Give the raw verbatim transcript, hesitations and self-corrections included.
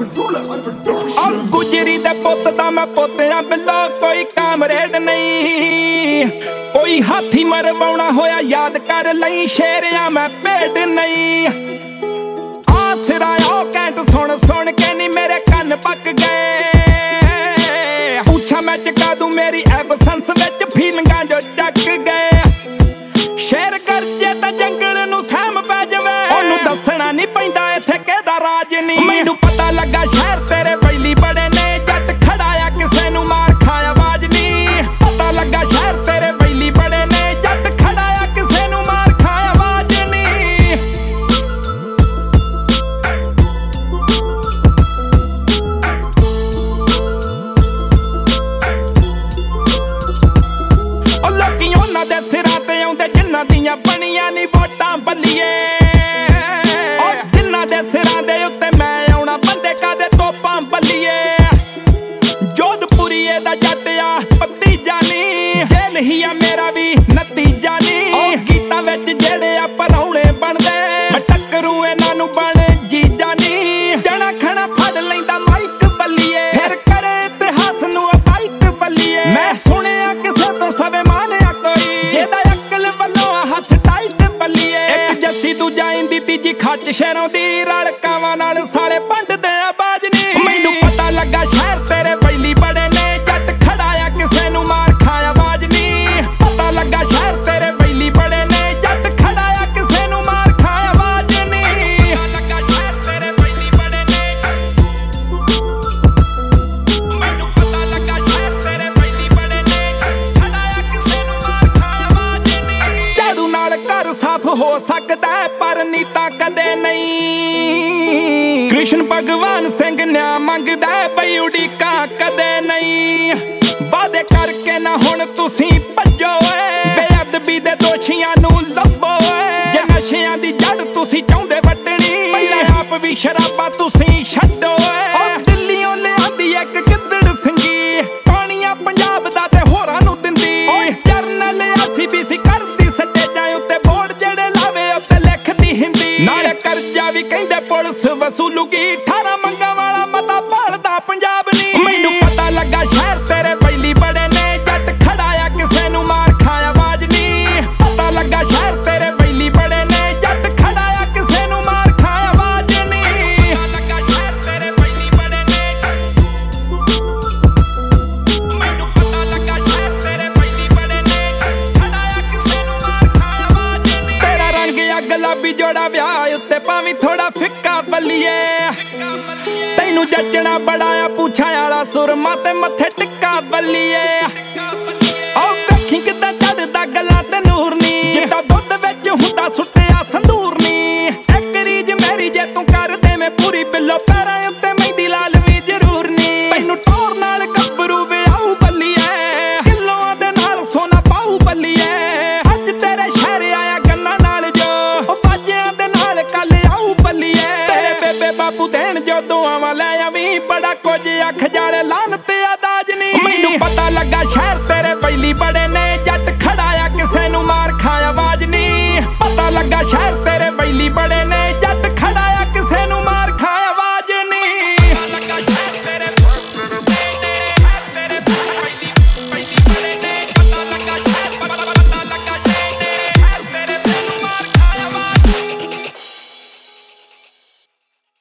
गुजरी दे पुत दा मैं पोतिया बिलो कोई कामरेड नहीं, कोई हाथी मरवाउणा होया याद कर लई शेरिया मैं भेड नहीं। आसरा ओ कैंट सुन सुन के नी मेरे कन्न पक गए, पूछा मैं चका दूं मेरी एबसेंस विच फीलिंगां जो चक गए। शेर करजे तां जंगल नूं सहम पै जावे, ओनू दसना नहीं पैंदा इत्थे किहदा राज नहीं। मैनू पता लगा शहर तेरे बैली बड़े ने, जट खड़ा आ किसे नू मार खाया आवाज नहीं। पता लगा शहर तेरे बैली बड़े ने, जट खड़ा आ किसे नू मार खाया आवाज नहीं। ओ लोकी उन्हां दे सिरां ते आउंदे जिन्हां दियां बणियां नी वोटां बल्लीए, जिन्हां दे सिरां दे उत्ते मैं आउणा बंदे कादे तोपां बल्लीए। जोधपुरीए दा जट आ भतीजा नी, जेल ही आ मेरा भी नतीजा नी। गीतां विच जेड़े आ परौणे बनदे, मैं टक्करू इन्हां नूं बण जीजा नी। जणा खणा फड़ लैंदा माइक बल्लीए, फिर करे इतिहास नूं अपाइट बल्लीए। मैं सुणिया किसे तो सवे मानिया कोई, जेदा अकल वल्लों हथ टाइट बल्लीए। एक जस्सी दूजा इंदी तीजी खच शहरों दी, रल कावां नाल साले पंडदे आवाज नी। मैनू पता लगा शहर तेरे बैली बड़े ने, जट खड़ा आ किसे नू मार खाया आवाज नी। पता लगा शहर तेरे बैली बड़े ने, जट खड़ा आ किसे नू मार खाया आवाज नी। पता लगा शहर तेरे बैली बड़े ने, मैनू पता लगा शहर तेरे बैली बड़े ने, खड़ा आ किसे नू मार खाया आवाज नी। झाड़ू नाल घर साफ हो सकदा है पर नीता कदे नहीं। कृष्ण भगवान सिंह न्याय मंगदा है बई उड़ीका कदे नहीं। वादे करके ना हुण तुसी भज्जो, बेअदबी दे दोषियां नू लभो। जे नशियां दी जड़ तुसी चाहुंदे वड्डणी, पहले आप भी शराबां तुसी छड्डो। दिल्लीओं लिआंदी इक गिद्दड़ सिंगी, पाणियां पंजाब दा ते होरां नू दिंदी। जरनल आसी भी सी करदी स्टेजां उत्ते बोर्ड जेड़े लावे उत्ते लिखदी हिंदी। नाले करजा भी कहंदे पुलिस वसूलूगी, अठारह मंगां वाला मता भालदा पंजाब नी। मैनू पता लगा शहर तेरे बैली बड़े ने, जट खड़ा आ किसे नू मार खाया आवाज नी। पता लगा शहर तेरे बैली बड़े ने, जट खड़ा आ किसे नू मार खाया आवाज नी। पता लगा शहर तेरे बैली बड़े ने, मैनू पता लगा शहर तेरे बैली बड़े ने, खड़ा आ किसे नू मार खाया आवाज नी। तेरा रंग आ गुलाबी जोड़ा ब्याह उत्ते भावीं थोड़ा फिक्का बल्लीए, तैनू जचना बड़ा आ पूछा आला सुरमा ते मत्थे टिक्का बल्लीए। ओ देखी किद्दां चढ़दा गल्लां ते नूर नी, जिद्दां दुੱਧ विच हुंदा सुट्टिया संदूर नी। इक रीज मेरी जे तूं कर दे मैं पूरी बिल्लो, पैरां उत्ते मेहंदी लाल भी जरूर नी। तैनू टोर नाल गब्बरू विआऊ बल्लीए, किलोआं दे नाल सोना पाऊ बल्लीए। अज तेरे शहर आया गन्ना नाल जो, ओ बाजियां दे नाल कल आऊ बल्लीए। तेरे बेबे बापू देण जो दुआवां लै आवीं, बड़ा कुछ अख जाले लानत अदाज नी। मैनू पता लगा शहर तेरे बैली बड़े ने, जट खड़ा आ किसे नू मार खाया आवाज नी। पता लगा शहर